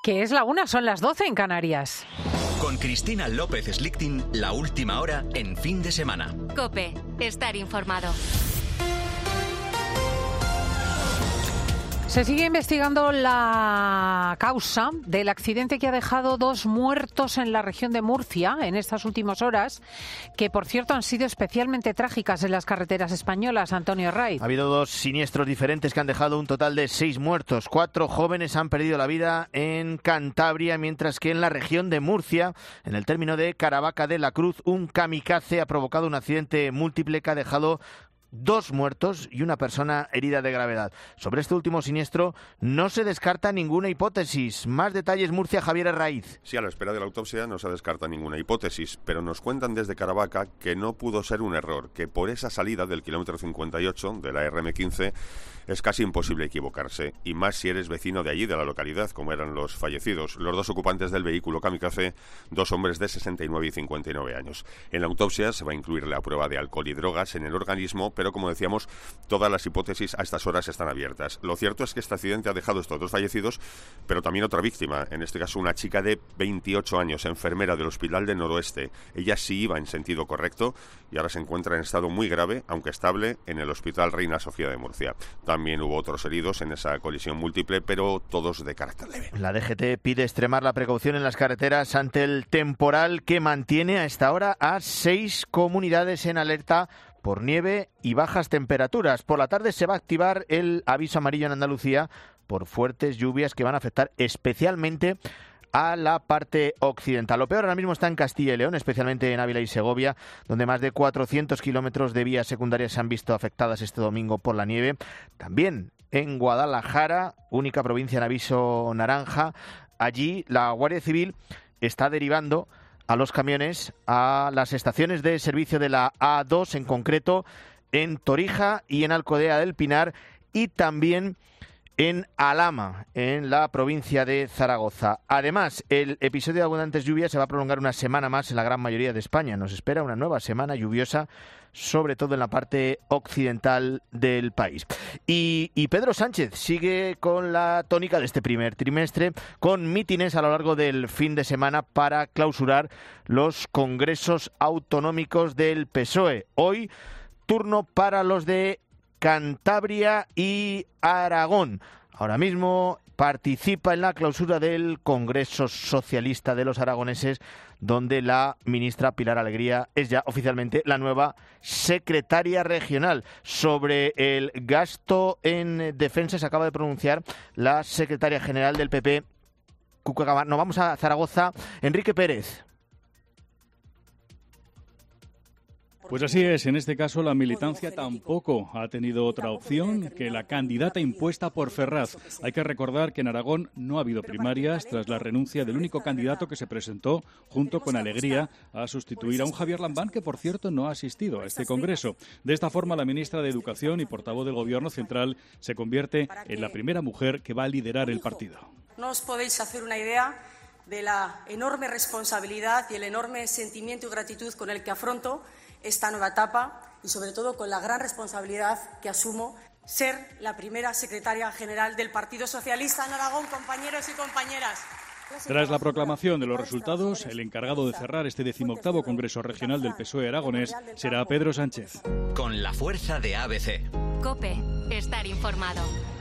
Que es la 1, son las 12 en Canarias. Con Cristina López Slichting, la última hora en fin de semana. COPE, estar informado. Se sigue investigando la causa del accidente que ha dejado 2 muertos en la región de Murcia en estas últimas horas, que por cierto han sido especialmente trágicas en las carreteras españolas. Antonio Raiz. Ha habido 2 siniestros diferentes que han dejado un total de 6 muertos. 4 jóvenes han perdido la vida en Cantabria, mientras que en la región de Murcia, en el término de Caravaca de la Cruz, un kamikaze ha provocado un accidente múltiple que ha dejado 2 muertos y una persona herida de gravedad. Sobre este último siniestro no se descarta ninguna hipótesis. Más detalles, Murcia, Javier Herraiz. Sí, a la espera de la autopsia no se descarta ninguna hipótesis, pero nos cuentan desde Caravaca que no pudo ser un error, que por esa salida del kilómetro 58 de la RM15 es casi imposible equivocarse, y más si eres vecino de allí, de la localidad, como eran los fallecidos. Los 2 ocupantes del vehículo kamikaze, 2 hombres de 69 y 59 años. En la autopsia se va a incluir la prueba de alcohol y drogas en el organismo, pero como decíamos, todas las hipótesis a estas horas están abiertas. Lo cierto es que este accidente ha dejado estos 2 fallecidos, pero también otra víctima, en este caso una chica de 28 años, enfermera del Hospital del Noroeste. Ella sí iba en sentido correcto y ahora se encuentra en estado muy grave, aunque estable, en el Hospital Reina Sofía de Murcia. También hubo otros heridos en esa colisión múltiple, pero todos de carácter leve. La DGT pide extremar la precaución en las carreteras ante el temporal que mantiene a esta hora a 6 comunidades en alerta por nieve y bajas temperaturas. Por la tarde se va a activar el aviso amarillo en Andalucía por fuertes lluvias que van a afectar especialmente a la parte occidental. Lo peor ahora mismo está en Castilla y León, especialmente en Ávila y Segovia, donde más de 400 kilómetros de vías secundarias se han visto afectadas este domingo por la nieve. También en Guadalajara, única provincia en aviso naranja. Allí la Guardia Civil está derivando a los camiones a las estaciones de servicio de la A2, en concreto en Torija y en Alcodea del Pinar, y también en Alhama, en la provincia de Zaragoza. Además, el episodio de abundantes lluvias se va a prolongar una semana más en la gran mayoría de España. Nos espera una nueva semana lluviosa, sobre todo en la parte occidental del país. Y Pedro Sánchez sigue con la tónica de este primer trimestre, con mítines a lo largo del fin de semana para clausurar los congresos autonómicos del PSOE. Hoy, turno para los de Cantabria y Aragón. Ahora mismo participa en la clausura del Congreso Socialista de los Aragoneses, donde la ministra Pilar Alegría es ya oficialmente la nueva secretaria regional. Sobre el gasto en defensa se acaba de pronunciar la secretaria general del PP, Cuca Gamarra. Nos vamos a Zaragoza. Enrique Pérez. Pues así es, en este caso la militancia tampoco ha tenido otra opción que la candidata impuesta por Ferraz. Hay que recordar que en Aragón no ha habido primarias tras la renuncia del único candidato que se presentó junto con Alegría a sustituir a un Javier Lambán que, por cierto, no ha asistido a este congreso. De esta forma, la ministra de Educación y portavoz del Gobierno central se convierte en la primera mujer que va a liderar el partido. No os podéis hacer una idea de la enorme responsabilidad y el enorme sentimiento y gratitud con el que afronto esta nueva etapa y, sobre todo, con la gran responsabilidad que asumo ser la primera secretaria general del Partido Socialista en Aragón, compañeros y compañeras. Tras la proclamación de los resultados, el encargado de cerrar este 18º Congreso Regional del PSOE aragonés será Pedro Sánchez. Con la fuerza de ABC. COPE, estar informado.